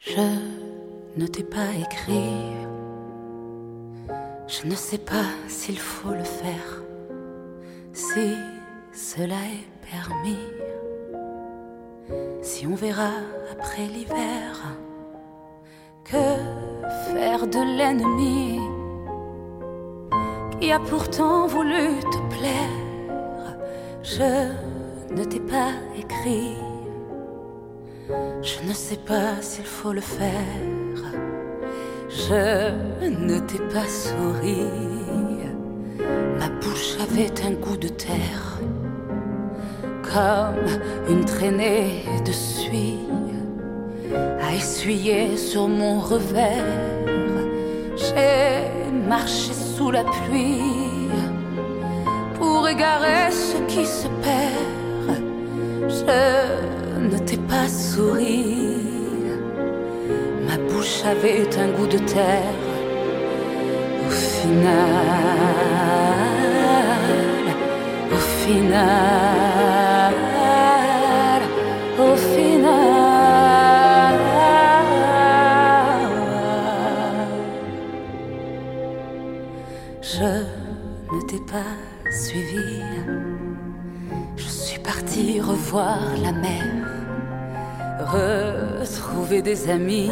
Je ne t'ai pas écrit, je ne sais pas s'il faut le faire, si cela est permis, si on verra après l'hiver. Que faire de l'ennemi qui a pourtant voulu te plaire? Je ne t'ai pas écrit, je ne sais pas s'il faut le faire. Je ne t'ai pas souri, ma bouche avait un goût de terre, comme une traînée de suie à essuyer sur mon revers. J'ai marché sous la pluie pour égarer ce qui se perd. Je ne t'ai pas souri, ma bouche avait un goût de terre. Au final, je ne t'ai pas suivi. Je suis partie revoir la mer, retrouver des amis,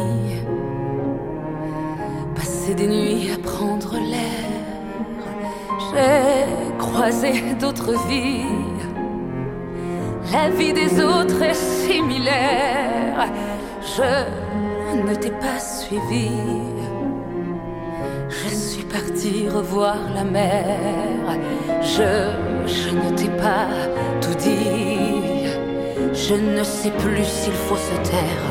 passer des nuits à prendre l'air. J'ai croisé d'autres vies, la vie des autres est similaire. Je ne t'ai pas suivi, je suis partie revoir la mer. Je ne t'ai pas tout dit, je ne sais plus s'il faut se taire,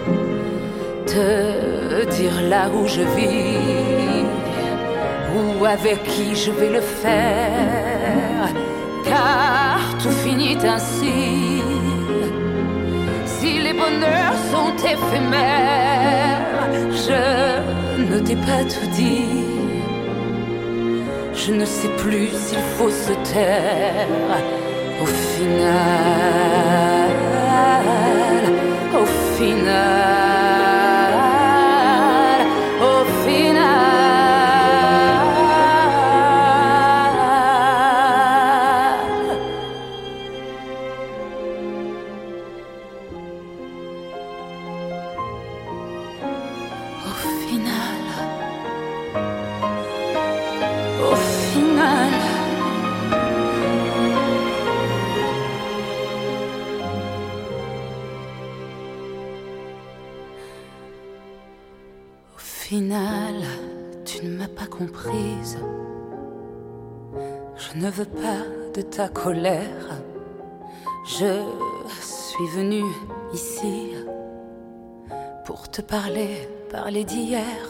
te dire là où je vis ou avec qui je vais le faire, car tout finit ainsi. Si les bonheurs sont éphémères, je ne t'ai pas tout dit, je ne sais plus s'il faut se taire. Au final, au final, au final. Au final, au final, tu ne m'as pas comprise. Je ne veux pas de ta colère. Je suis venue ici pour te parler d'hier.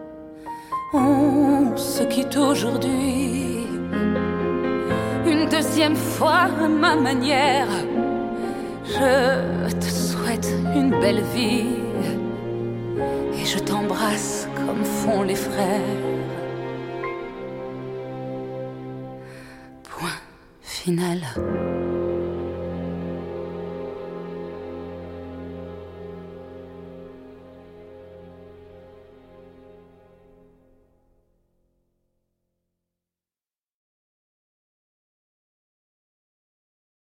On se quitte aujourd'hui, une deuxième fois à ma manière. Je te souhaite une belle vie et je t'embrasse comme font les frères. Point final.